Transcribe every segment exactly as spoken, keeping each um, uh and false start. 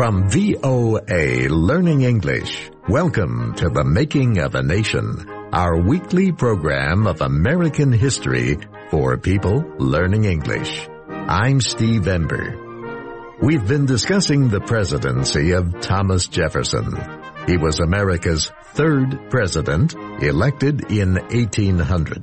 From V O A Learning English, welcome to The Making of a Nation, our weekly program of American history for people learning English. I'm Steve Ember. We've been discussing the presidency of Thomas Jefferson. He was America's third president, elected in eighteen hundred.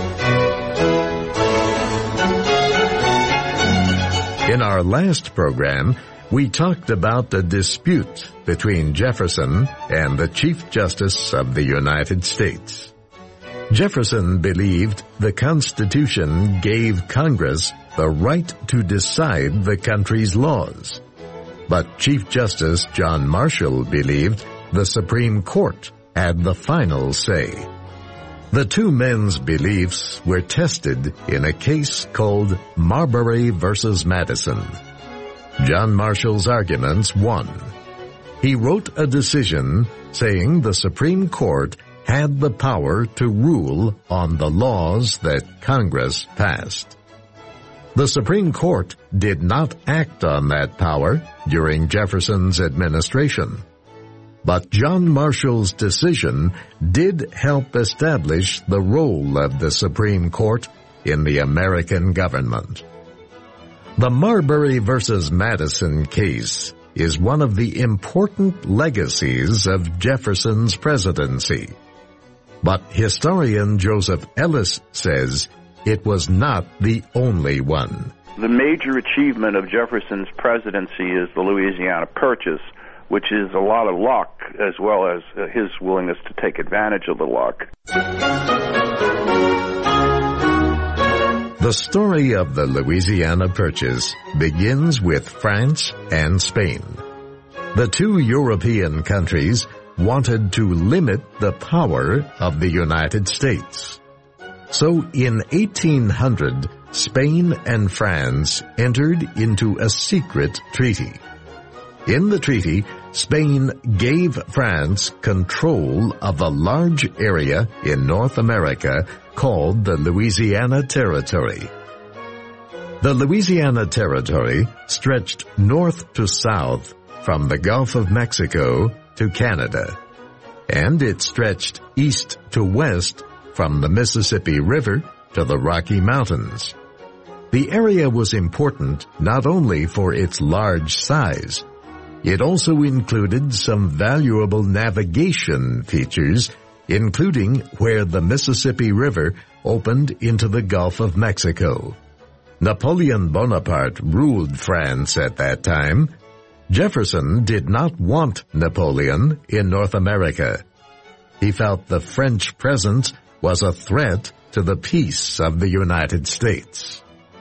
In our last program, we talked about the dispute between Jefferson and the Chief Justice of the United States. Jefferson believed the Constitution gave Congress the right to decide the country's laws. But Chief Justice John Marshall believed the Supreme Court had the final say. The two men's beliefs were tested in a case called Marbury versus Madison. John Marshall's arguments won. He wrote a decision saying the Supreme Court had the power to rule on the laws that Congress passed. The Supreme Court did not act on that power during Jefferson's administration. But John Marshall's decision did help establish the role of the Supreme Court in the American government. The Marbury versus Madison case is one of the important legacies of Jefferson's presidency. But historian Joseph Ellis says it was not the only one. The major achievement of Jefferson's presidency is the Louisiana Purchase, which is a lot of luck, as well as uh, his willingness to take advantage of the luck. The story of the Louisiana Purchase begins with France and Spain. The two European countries wanted to limit the power of the United States. So in eighteen hundred, Spain and France entered into a secret treaty. In the treaty, Spain gave France control of a large area in North America called the Louisiana Territory. The Louisiana Territory stretched north to south from the Gulf of Mexico to Canada, and it stretched east to west from the Mississippi River to the Rocky Mountains. The area was important not only for its large size, it also included some valuable navigation features, including where the Mississippi River opened into the Gulf of Mexico. Napoleon Bonaparte ruled France at that time. Jefferson did not want Napoleon in North America. He felt the French presence was a threat to the peace of the United States.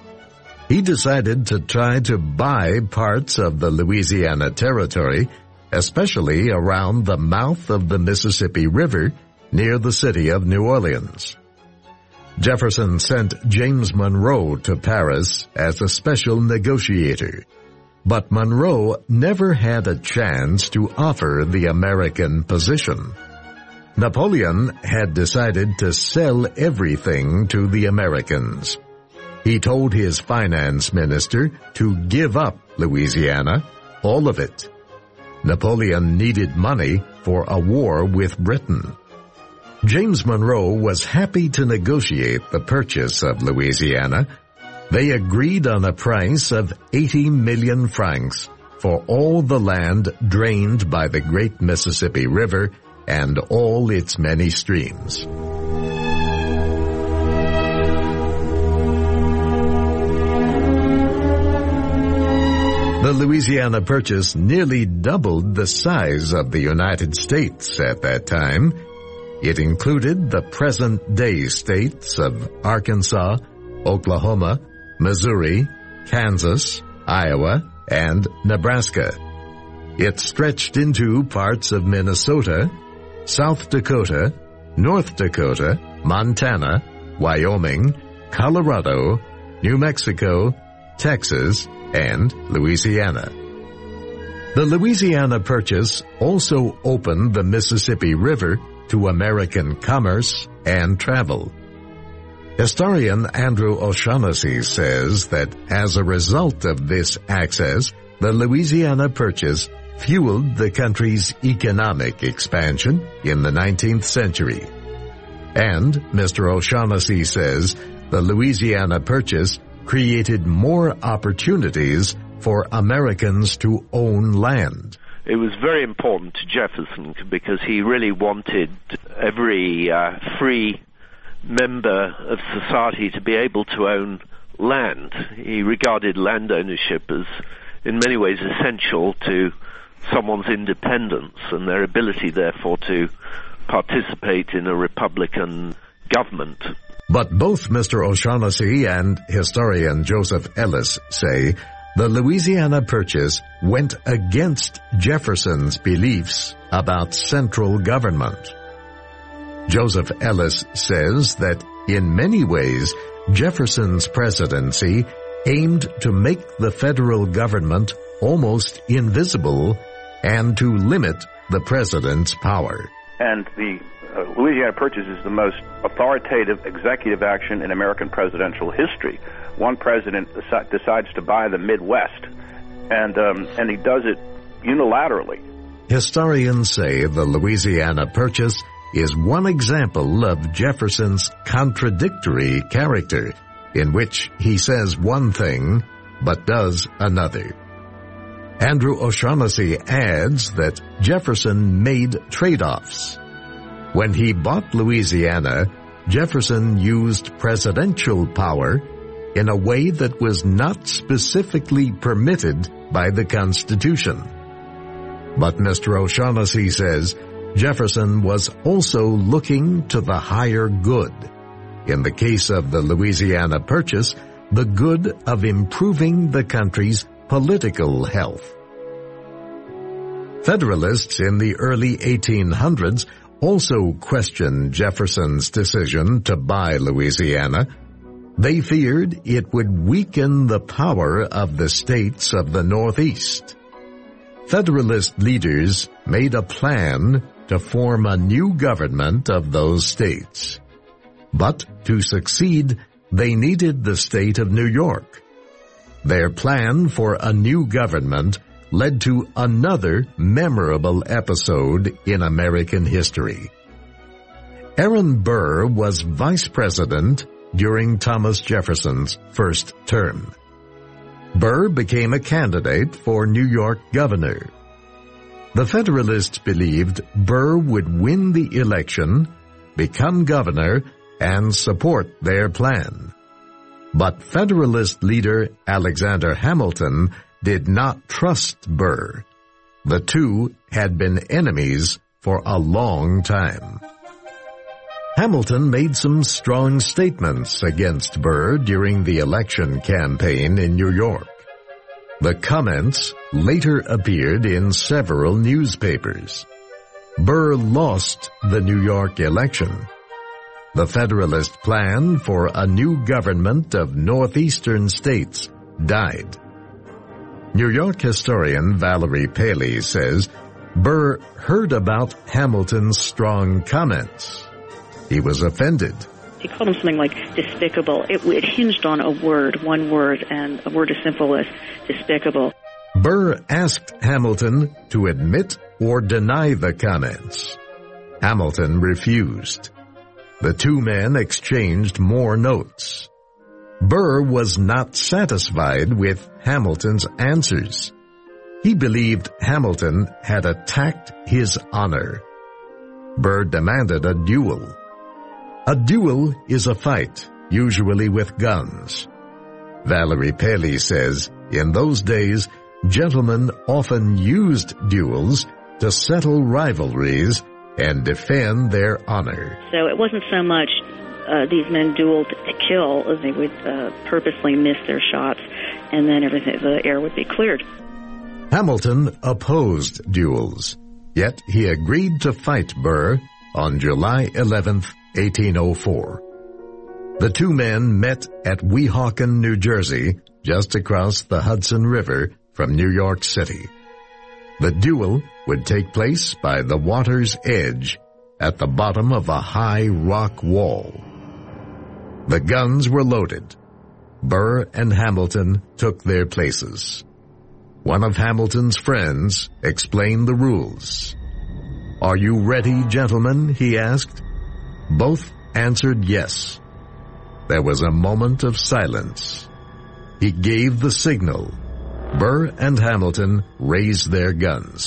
He decided to try to buy parts of the Louisiana Territory, especially around the mouth of the Mississippi River near the city of New Orleans. Jefferson sent James Monroe to Paris as a special negotiator, but Monroe never had a chance to offer the American position. Napoleon had decided to sell everything to the Americans. He told his finance minister to give up Louisiana, all of it. Napoleon needed money for a war with Britain. James Monroe was happy to negotiate the purchase of Louisiana. They agreed on a price of eighty million francs for all the land drained by the great Mississippi River and all its many streams. The Louisiana Purchase nearly doubled the size of the United States at that time. It included the present-day states of Arkansas, Oklahoma, Missouri, Kansas, Iowa, and Nebraska. It stretched into parts of Minnesota, South Dakota, North Dakota, Montana, Wyoming, Colorado, New Mexico, Texas, and Louisiana. The Louisiana Purchase also opened the Mississippi River to American commerce and travel. Historian Andrew O'Shaughnessy says that as a result of this access, the Louisiana Purchase fueled the country's economic expansion in the nineteenth century. And Mister O'Shaughnessy says the Louisiana Purchase created more opportunities for Americans to own land. It was very important to Jefferson because he really wanted every uh, free member of society to be able to own land. He regarded land ownership as, in many ways, essential to someone's independence and their ability, therefore, to participate in a republican government. But both Mister O'Shaughnessy and historian Joseph Ellis say the Louisiana Purchase went against Jefferson's beliefs about central government. Joseph Ellis says that in many ways, Jefferson's presidency aimed to make the federal government almost invisible and to limit the president's power. And the uh, Louisiana Purchase is the most authoritative executive action in American presidential history. One president deci- decides to buy the Midwest, and um, and he does it unilaterally. Historians say the Louisiana Purchase is one example of Jefferson's contradictory character, in which he says one thing but does another. Andrew O'Shaughnessy adds that Jefferson made trade-offs. When he bought Louisiana, Jefferson used presidential power in a way that was not specifically permitted by the Constitution. But Mister O'Shaughnessy says Jefferson was also looking to the higher good. In the case of the Louisiana Purchase, the good of improving the country's political health. Federalists in the early eighteen hundreds also questioned Jefferson's decision to buy Louisiana. They feared it would weaken the power of the states of the Northeast. Federalist leaders made a plan to form a new government of those states. But to succeed, they needed the state of New York. Their plan for a new government led to another memorable episode in American history. Aaron Burr was vice president during Thomas Jefferson's first term. Burr became a candidate for New York governor. The Federalists believed Burr would win the election, become governor, and support their plan. But Federalist leader Alexander Hamilton did not trust Burr. The two had been enemies for a long time. Hamilton made some strong statements against Burr during the election campaign in New York. The comments later appeared in several newspapers. Burr lost the New York election. The Federalist plan for a new government of northeastern states died. New York historian Valerie Paley says Burr heard about Hamilton's strong comments. He was offended. He called him something like despicable. It, it hinged on a word, one word, and a word as simple as despicable. Burr asked Hamilton to admit or deny the comments. Hamilton refused. The two men exchanged more notes. Burr was not satisfied with Hamilton's answers. He believed Hamilton had attacked his honor. Burr demanded a duel. A duel is a fight, usually with guns. Valerie Paley says, in those days, gentlemen often used duels to settle rivalries and defend their honor. So it wasn't so much uh, these men dueled to kill, as they would uh, purposely miss their shots, and then everything, the air would be cleared. Hamilton opposed duels, yet he agreed to fight Burr on July eleventh, eighteen oh four. The two men met at Weehawken, New Jersey, just across the Hudson River from New York City. The duel would take place by the water's edge at the bottom of a high rock wall. The guns were loaded. Burr and Hamilton took their places. One of Hamilton's friends explained the rules. "Are you ready, gentlemen?" he asked. Both answered yes. There was a moment of silence. He gave the signal. Burr and Hamilton raised their guns.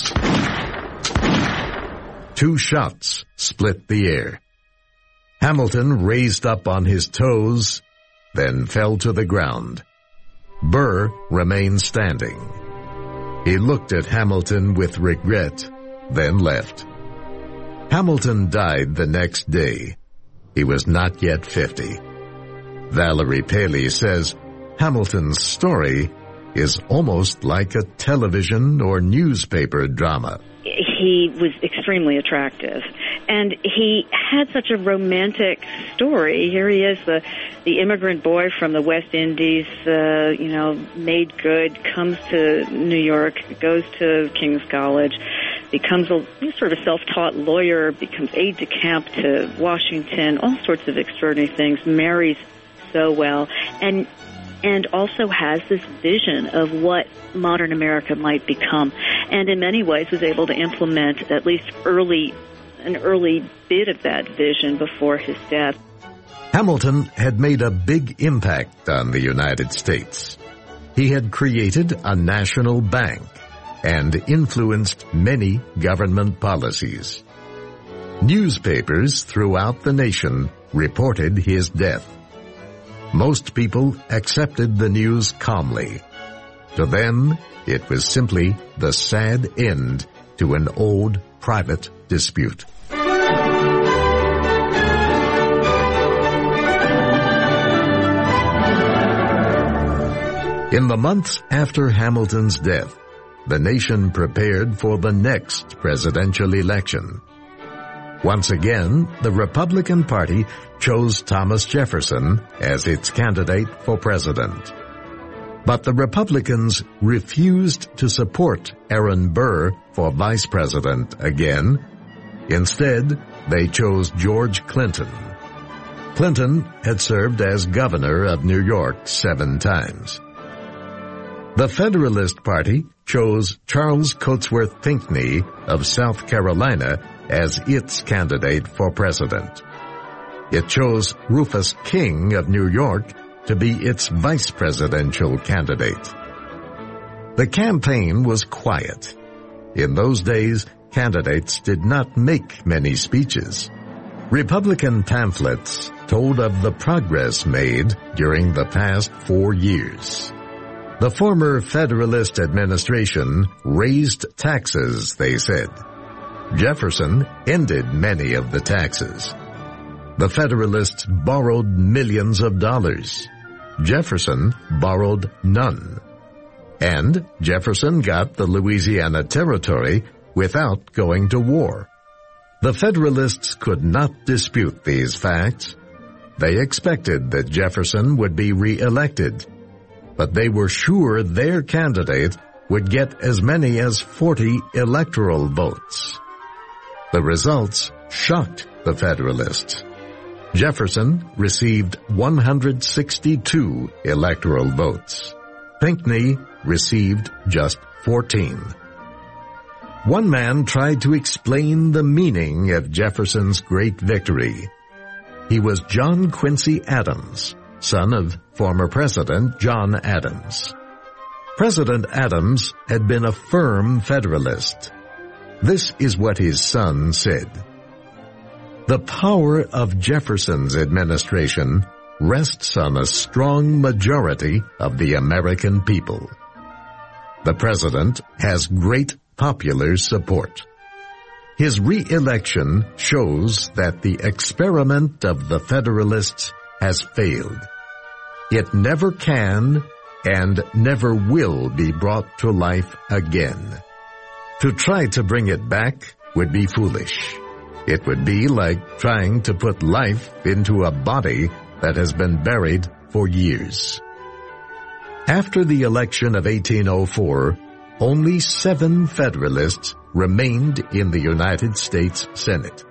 Two shots split the air. Hamilton raised up on his toes, then fell to the ground. Burr remained standing. He looked at Hamilton with regret, then left. Hamilton died the next day. He was not yet fifty. Valerie Paley says Hamilton's story is almost like a television or newspaper drama. He was extremely attractive, and he had such a romantic story. Here he is, the the immigrant boy from the West Indies, uh, you know, made good, comes to New York, goes to King's College, becomes a sort of self-taught lawyer, becomes aide-de-camp to Washington, all sorts of extraordinary things, marries so well, and and also has this vision of what modern America might become, and in many ways was able to implement at least early, an early bit of that vision before his death. Hamilton had made a big impact on the United States. He had created a national bank and influenced many government policies. Newspapers throughout the nation reported his death. Most people accepted the news calmly. To them, it was simply the sad end to an old private dispute. In the months after Hamilton's death, the nation prepared for the next presidential election. Once again, the Republican Party chose Thomas Jefferson as its candidate for president. But the Republicans refused to support Aaron Burr for vice president again. Instead, they chose George Clinton. Clinton had served as governor of New York seven times. The Federalist Party chose Charles Cotesworth Pinckney of South Carolina as its candidate for president. It chose Rufus King of New York to be its vice presidential candidate. The campaign was quiet. In those days, candidates did not make many speeches. Republican pamphlets told of the progress made during the past four years. The former Federalist administration raised taxes, they said. Jefferson ended many of the taxes. The Federalists borrowed millions of dollars. Jefferson borrowed none. And Jefferson got the Louisiana Territory without going to war. The Federalists could not dispute these facts. They expected that Jefferson would be re-elected, but they were sure their candidate would get as many as forty electoral votes. The results shocked the Federalists. Jefferson received one hundred sixty-two electoral votes. Pinckney received just fourteen. One man tried to explain the meaning of Jefferson's great victory. He was John Quincy Adams, son of former President John Adams. President Adams had been a firm Federalist. This is what his son said. The power of Jefferson's administration rests on a strong majority of the American people. The president has great popular support. His re-election shows that the experiment of the Federalists has failed. It never can and never will be brought to life again. To try to bring it back would be foolish. It would be like trying to put life into a body that has been buried for years. After the election of eighteen oh four, only seven Federalists remained in the United States Senate.